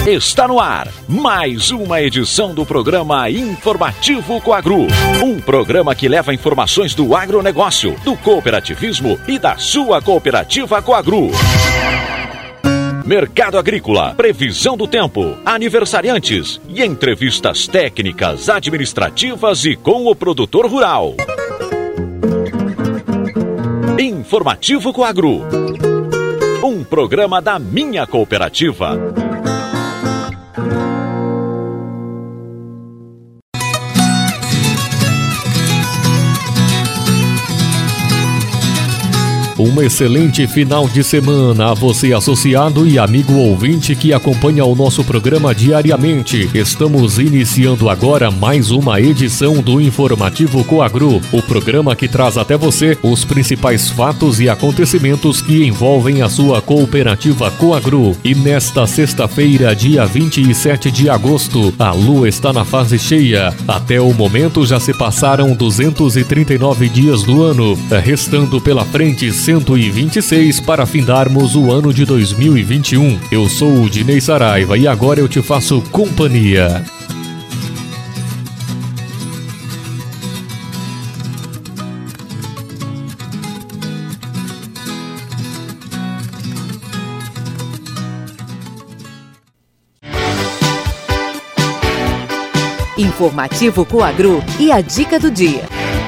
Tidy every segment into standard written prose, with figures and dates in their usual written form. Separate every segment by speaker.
Speaker 1: Está no ar mais uma edição do programa Informativo Coagru. Um programa que leva informações do agronegócio, do cooperativismo e da sua cooperativa Coagru. Mercado agrícola, previsão do tempo, aniversariantes e entrevistas técnicas, administrativas e com o produtor rural. Informativo Coagru. Um programa da minha cooperativa.
Speaker 2: Um excelente final de semana a você, associado e amigo ouvinte que acompanha o nosso programa diariamente. Estamos iniciando agora mais uma edição do Informativo Coagru, o programa que traz até você os principais fatos e acontecimentos que envolvem a sua cooperativa Coagru. E nesta sexta-feira, dia 27 de agosto, a lua está na fase cheia. Até o momento já se passaram 239 dias do ano, restando pela frente 126 para findarmos o ano de 2021. Eu sou o Dinei Saraiva e agora eu te faço companhia.
Speaker 3: Informativo Coagru e a dica do dia.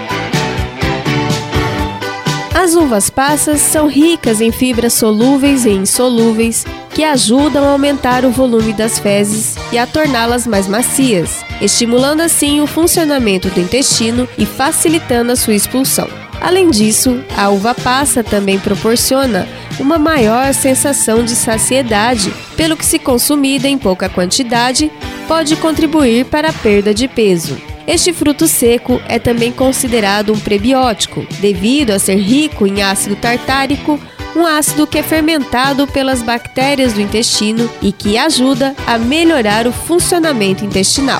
Speaker 4: As uvas passas são ricas em fibras solúveis e insolúveis que ajudam a aumentar o volume das fezes e a torná-las mais macias, estimulando assim o funcionamento do intestino e facilitando a sua expulsão. Além disso, a uva passa também proporciona uma maior sensação de saciedade, pelo que, se consumida em pouca quantidade, pode contribuir para a perda de peso. Este fruto seco é também considerado um prebiótico, devido a ser rico em ácido tartárico, um ácido que é fermentado pelas bactérias do intestino e que ajuda a melhorar o funcionamento intestinal.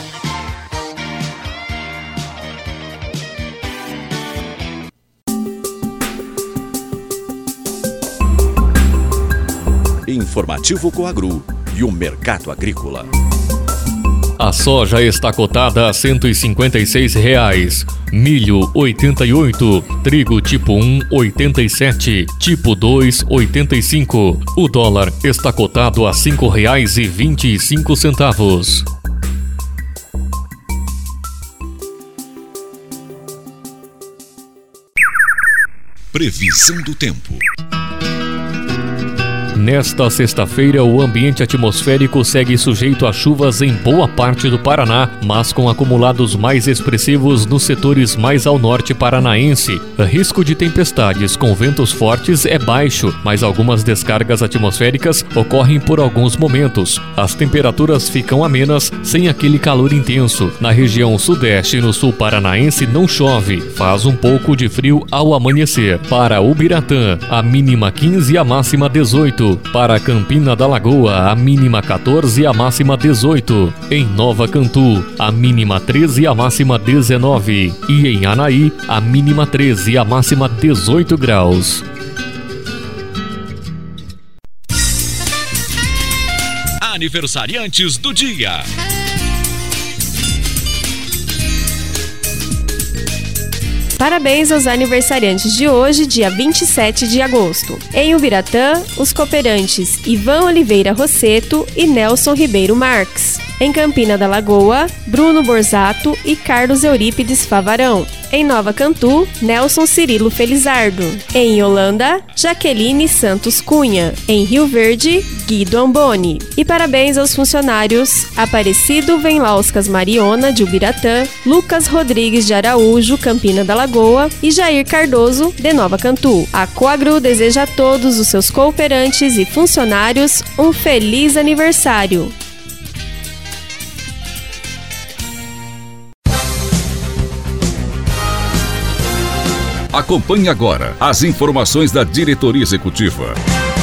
Speaker 1: Informativo Coagru e o mercado agrícola.
Speaker 2: A soja está cotada a R$ 156, milho 88, trigo tipo 1 87, tipo 2 85. O dólar está cotado a R$ 5,25.
Speaker 1: Previsão do tempo.
Speaker 2: Nesta sexta-feira, o ambiente atmosférico segue sujeito a chuvas em boa parte do Paraná, mas com acumulados mais expressivos nos setores mais ao norte paranaense. O risco de tempestades com ventos fortes é baixo, mas algumas descargas atmosféricas ocorrem por alguns momentos. As temperaturas ficam amenas, sem aquele calor intenso. Na região sudeste e no sul paranaense não chove, faz um pouco de frio ao amanhecer. Para Ubiratã, a mínima 15 e a máxima 18. Para Campina da Lagoa, a mínima 14 e a máxima 18. Em Nova Cantu, a mínima 13 e a máxima 19. E em Anaí, a mínima 13 e a máxima 18 graus.
Speaker 1: Aniversariantes do dia.
Speaker 4: Parabéns aos aniversariantes de hoje, dia 27 de agosto. Em Ubiratã, os cooperantes Ivan Oliveira Rosseto e Nelson Ribeiro Marques. Em Campina da Lagoa, Bruno Borzato e Carlos Eurípides Favarão. Em Nova Cantu, Nelson Cirilo Felizardo. Em Holanda, Jaqueline Santos Cunha. Em Rio Verde, Guido Amboni. E parabéns aos funcionários Aparecido Venlauskas Mariona, de Ubiratã, Lucas Rodrigues de Araújo, Campina da Lagoa e Jair Cardoso, de Nova Cantu. A Coagru deseja a todos os seus cooperantes e funcionários um feliz aniversário.
Speaker 1: Acompanhe agora as informações da diretoria executiva.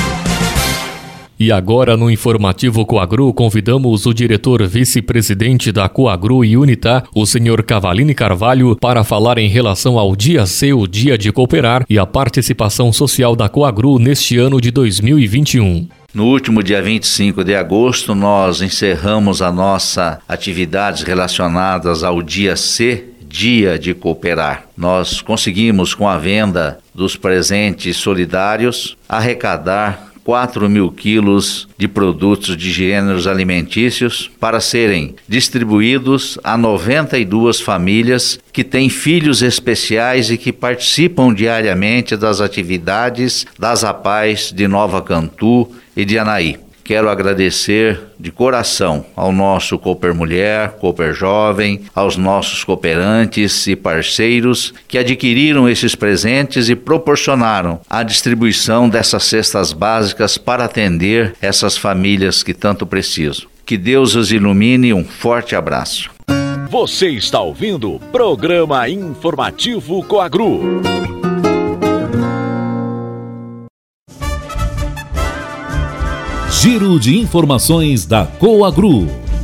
Speaker 2: E agora, no Informativo Coagru, convidamos o diretor vice-presidente da Coagru e Unitá, o senhor Cavalini Carvalho, para falar em relação ao Dia C, o Dia de Cooperar, e a participação social da Coagru neste ano de 2021.
Speaker 5: No último dia 25 de agosto, nós encerramos a nossa atividades relacionadas ao dia C, Dia de Cooperar. Nós conseguimos, com a venda dos presentes solidários, arrecadar 4.000 quilos de produtos de gêneros alimentícios para serem distribuídos a 92 famílias que têm filhos especiais e que participam diariamente das atividades das APAES de Nova Cantu e de Anaí. Quero agradecer de coração ao nosso Cooper Mulher, Cooper Jovem, aos nossos cooperantes e parceiros que adquiriram esses presentes e proporcionaram a distribuição dessas cestas básicas para atender essas famílias que tanto precisam. Que Deus os ilumine e um forte abraço.
Speaker 1: Você está ouvindo o Programa Informativo Coagru.
Speaker 6: Giro de informações da Coagru.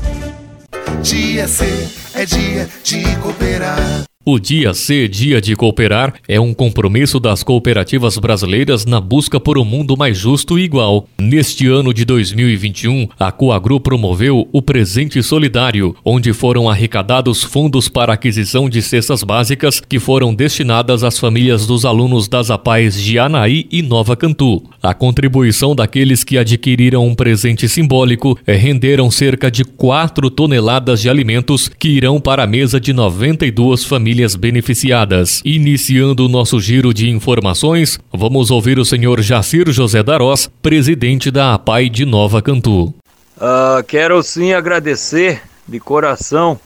Speaker 7: Dia C é dia de cooperar.
Speaker 2: O Dia C, Dia de Cooperar, é um compromisso das cooperativas brasileiras na busca por um mundo mais justo e igual. Neste ano de 2021, a Coagru promoveu o Presente Solidário, onde foram arrecadados fundos para aquisição de cestas básicas que foram destinadas às famílias dos alunos das APAES de Anaí e Nova Cantu. A contribuição daqueles que adquiriram um presente simbólico renderam cerca de 4 toneladas de alimentos que irão para a mesa de 92 famílias beneficiadas. Iniciando o nosso giro de informações, vamos ouvir o senhor Jacir José Darós, presidente da APAE de Nova Cantu.
Speaker 8: Quero sim agradecer de coração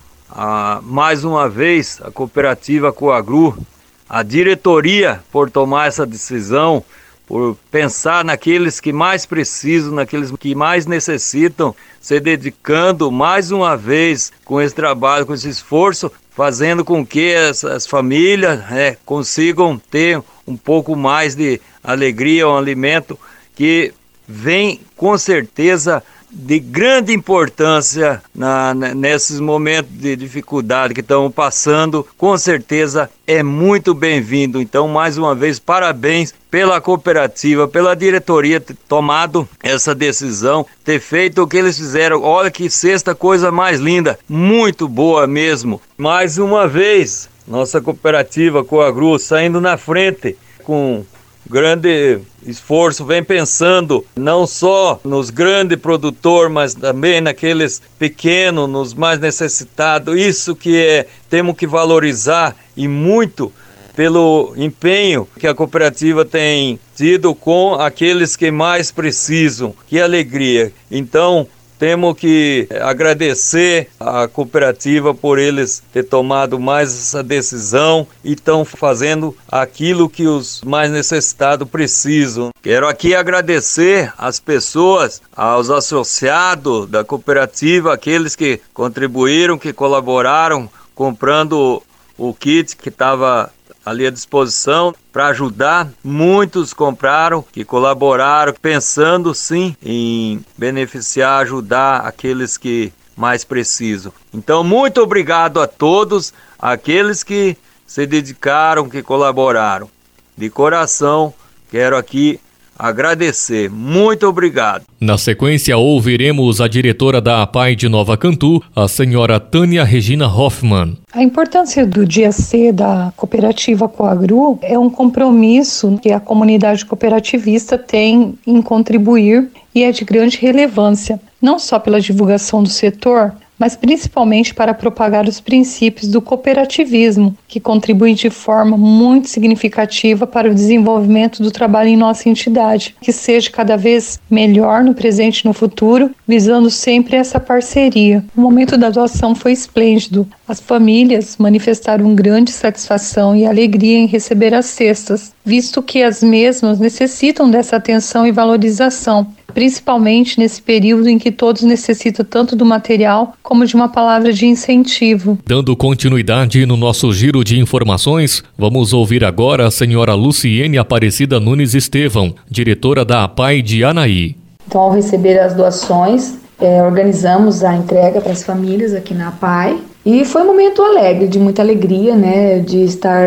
Speaker 8: mais uma vez a cooperativa Coagru, a diretoria por tomar essa decisão, por pensar naqueles que mais precisam, naqueles que mais necessitam, se dedicando mais uma vez com esse trabalho, com esse esforço, fazendo com que as famílias consigam ter um pouco mais de alegria, um alimento que vem com certeza de grande importância nesses momentos de dificuldade que estamos passando. Com certeza é muito bem-vindo. Então, mais uma vez, parabéns pela cooperativa, pela diretoria ter tomado essa decisão, ter feito o que eles fizeram. Olha que sexta coisa mais linda, muito boa mesmo. Mais uma vez, nossa cooperativa Coagru saindo na frente com grande esforço, vem pensando não só nos grandes produtores, mas também naqueles pequenos, nos mais necessitados. Isso que temos que valorizar, e muito pelo empenho que a cooperativa tem tido com aqueles que mais precisam. Que alegria! Então, temos que agradecer a cooperativa por eles ter tomado mais essa decisão e estão fazendo aquilo que os mais necessitados precisam. Quero aqui agradecer às pessoas, aos associados da cooperativa, aqueles que contribuíram, que colaboraram, comprando o kit que estava ali à disposição para ajudar. Muitos compraram, que colaboraram, pensando sim em beneficiar, ajudar aqueles que mais precisam. Então, muito obrigado a todos aqueles que se dedicaram, que colaboraram. De coração, quero aqui agradecer. Muito obrigado.
Speaker 2: Na sequência, ouviremos a diretora da APAE de Nova Cantu, a senhora Tânia Regina Hoffmann.
Speaker 9: A importância do Dia C da cooperativa Coagru é um compromisso que a comunidade cooperativista tem em contribuir e é de grande relevância, não só pela divulgação do setor, mas principalmente para propagar os princípios do cooperativismo, que contribuem de forma muito significativa para o desenvolvimento do trabalho em nossa entidade, que seja cada vez melhor no presente e no futuro, visando sempre essa parceria. O momento da doação foi esplêndido. As famílias manifestaram grande satisfação e alegria em receber as cestas, visto que as mesmas necessitam dessa atenção e valorização, principalmente nesse período em que todos necessitam tanto do material como de uma palavra de incentivo.
Speaker 2: Dando continuidade no nosso giro de informações, vamos ouvir agora a senhora Luciene Aparecida Nunes Estevão, diretora da APAE de Anaí.
Speaker 10: Então, ao receber as doações, organizamos a entrega para as famílias aqui na APAE. E foi um momento alegre, de muita alegria, né, de estar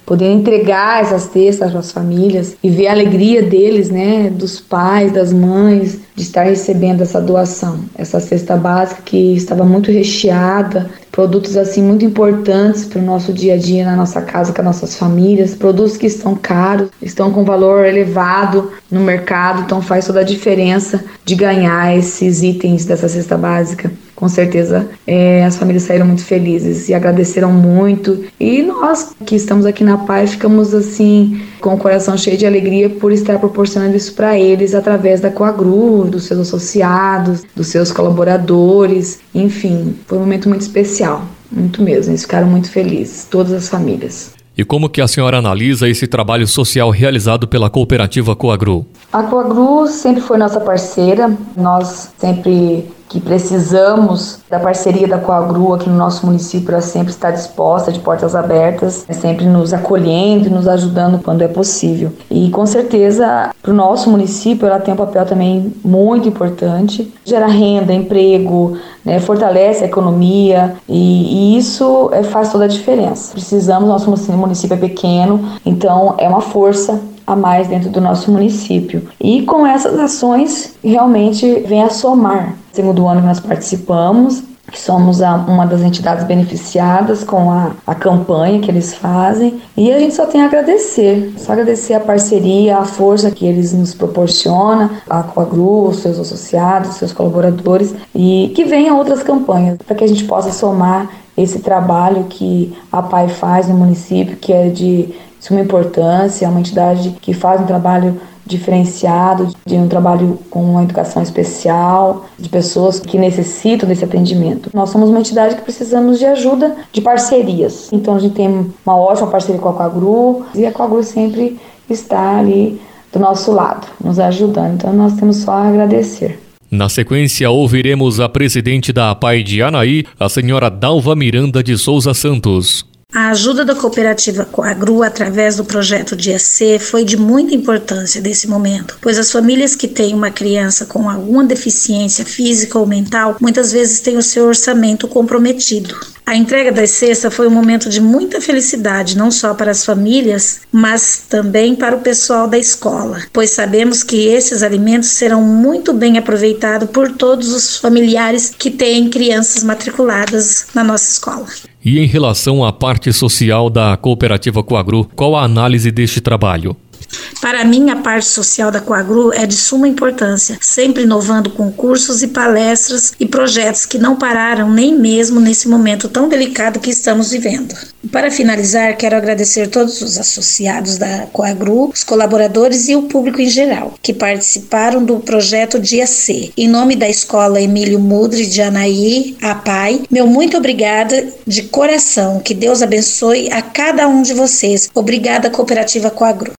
Speaker 10: poder entregar essas cestas para as famílias e ver a alegria deles, né, dos pais, das mães, de estar recebendo essa doação, essa cesta básica que estava muito recheada, produtos assim muito importantes para o nosso dia a dia na nossa casa, com as nossas famílias, produtos que estão caros, estão com valor elevado no mercado, então faz toda a diferença de ganhar esses itens dessa cesta básica. Com certeza as famílias saíram muito felizes e agradeceram muito, e nós que estamos aqui na PAI ficamos assim com o coração cheio de alegria por estar proporcionando isso para eles através da Coagru, dos seus associados, dos seus colaboradores, enfim, foi um momento muito especial, muito mesmo, eles ficaram muito felizes, todas as famílias.
Speaker 2: E como que a senhora analisa esse trabalho social realizado pela cooperativa Coagru?
Speaker 10: A Coagru sempre foi nossa parceira, nós sempre que precisamos da parceria da Coagru aqui no nosso município, ela sempre está disposta, de portas abertas, sempre nos acolhendo e nos ajudando quando é possível. E com certeza, para o nosso município, ela tem um papel também muito importante, gera renda, emprego, né, fortalece a economia e isso faz toda a diferença. Precisamos, nosso município é pequeno, então é uma força a mais dentro do nosso município. E com essas ações, realmente vem a somar. Segundo ano que nós participamos, que somos uma das entidades beneficiadas com a campanha que eles fazem, e a gente só tem a agradecer, a parceria, a força que eles nos proporcionam, a Coagru, os seus associados, os seus colaboradores, e que venham outras campanhas, para que a gente possa somar esse trabalho que a PAI faz no município, que é de suma importância, é uma entidade que faz um trabalho diferenciado, de um trabalho com uma educação especial, de pessoas que necessitam desse atendimento. Nós somos uma entidade que precisamos de ajuda, de parcerias. Então a gente tem uma ótima parceria com a Coagru e a Coagru sempre está ali do nosso lado, nos ajudando. Então nós temos só a agradecer.
Speaker 2: Na sequência, ouviremos a presidente da APAI de Anaí, a senhora Dalva Miranda de Souza Santos.
Speaker 11: A ajuda da cooperativa Coagru através do projeto Dia C foi de muita importância nesse momento, pois as famílias que têm uma criança com alguma deficiência física ou mental muitas vezes têm o seu orçamento comprometido. A entrega das cestas foi um momento de muita felicidade, não só para as famílias, mas também para o pessoal da escola, pois sabemos que esses alimentos serão muito bem aproveitados por todos os familiares que têm crianças matriculadas na nossa escola.
Speaker 2: E em relação à parte social da cooperativa Coagru, qual a análise deste trabalho?
Speaker 11: Para mim, a parte social da Coagru é de suma importância, sempre inovando concursos e palestras e projetos que não pararam nem mesmo nesse momento tão delicado que estamos vivendo. Para finalizar, quero agradecer todos os associados da Coagru, os colaboradores e o público em geral, que participaram do projeto Dia C. Em nome da Escola Emílio Mudri de Anaí, a PAI, meu muito obrigada de coração. Que Deus abençoe a cada um de vocês. Obrigada, Cooperativa Coagru.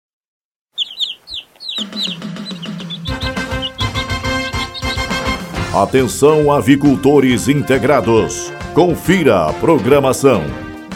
Speaker 12: Atenção, avicultores integrados. Confira a programação.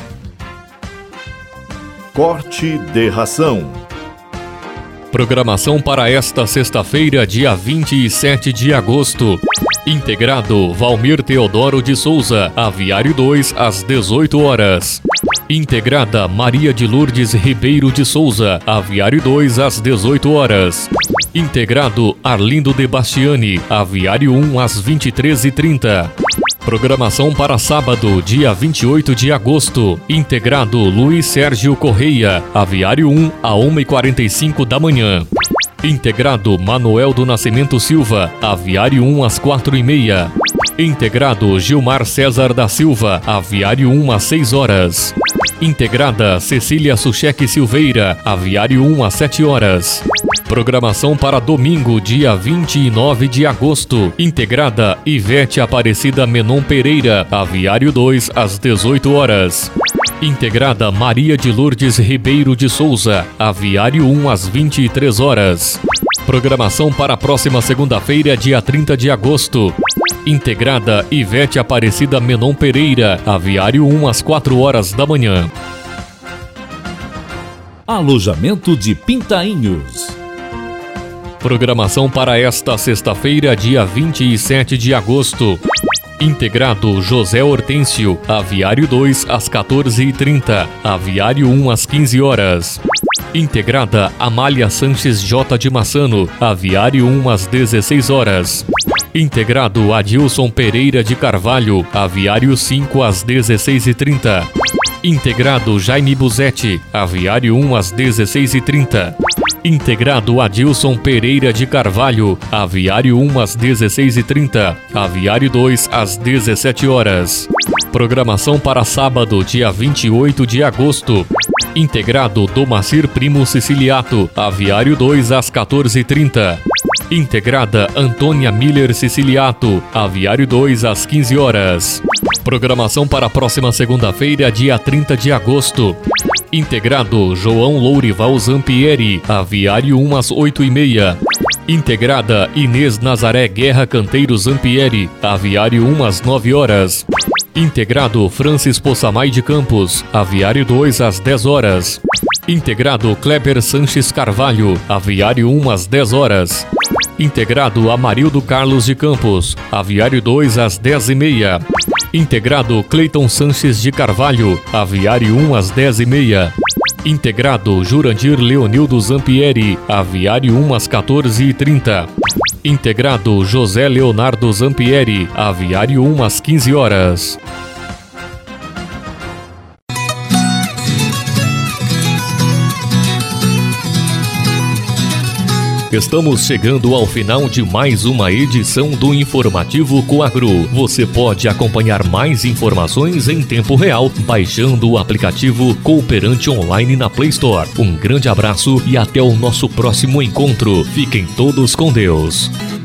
Speaker 12: Corte de ração.
Speaker 2: Programação para esta sexta-feira, dia 27 de agosto. Integrado Valmir Teodoro de Souza, Aviário 2, às 18 horas. Integrada Maria de Lourdes Ribeiro de Souza, Aviário 2, às 18 horas. Integrado Arlindo de Bastiani, Aviário 1, às 23h30. Programação para sábado, dia 28 de agosto. Integrado Luiz Sérgio Correia, Aviário 1, a 1h45 da manhã. Integrado Manuel do Nascimento Silva, Aviário 1, às 4h30. Integrado Gilmar César da Silva, Aviário 1, às 6 horas. Integrada Cecília Sucheque Silveira, Aviário 1, às 7 horas. Programação para domingo, dia 29 de agosto. Integrada Ivete Aparecida Menon Pereira, Aviário 2, às 18 horas. Integrada Maria de Lourdes Ribeiro de Souza, Aviário 1, às 23 horas. Programação para a próxima segunda-feira, dia 30 de agosto. Integrada Ivete Aparecida Menon Pereira, Aviário 1, às 4 horas da manhã.
Speaker 6: Alojamento de Pintainhos.
Speaker 2: Programação para esta sexta-feira, dia 27 de agosto. Integrado José Hortêncio, Aviário 2 às 14h30, Aviário 1 às 15 horas. Integrada Amália Sanches J. de Massano, Aviário 1 às 16 horas. Integrado Adilson Pereira de Carvalho, Aviário 5 às 16h30. Integrado Jaime Buzetti, Aviário 1 às 16h30. Integrado Adilson Pereira de Carvalho, Aviário 1 às 16h30, Aviário 2 às 17 horas. Programação para sábado, dia 28 de agosto. Integrado Domacir Primo Siciliato, Aviário 2 às 14h30. Integrada Antônia Miller Siciliato, Aviário 2 às 15 horas. Programação para a próxima segunda-feira, dia 30 de agosto. Integrado João Lourival Zampieri, Aviário 1 às 8h30. Integrada Inês Nazaré Guerra Canteiro Zampieri, Aviário 1 às 9 horas. Integrado Francis Possamay de Campos, Aviário 2 às 10 horas. Integrado Kleber Sanches Carvalho, Aviário 1 às 10 horas. Integrado Amarildo Carlos de Campos, Aviário 2 às 10h30. Integrado Cleiton Sanches de Carvalho, Aviário 1 às 10h30. Integrado Jurandir Leonildo Zampieri, Aviário 1 às 14h30. Integrado José Leonardo Zampieri, Aviário 1 às 15 horas. Estamos chegando ao final de mais uma edição do Informativo Coagro. Você pode acompanhar mais informações em tempo real baixando o aplicativo Cooperante Online na Play Store. Um grande abraço e até o nosso próximo encontro. Fiquem todos com Deus.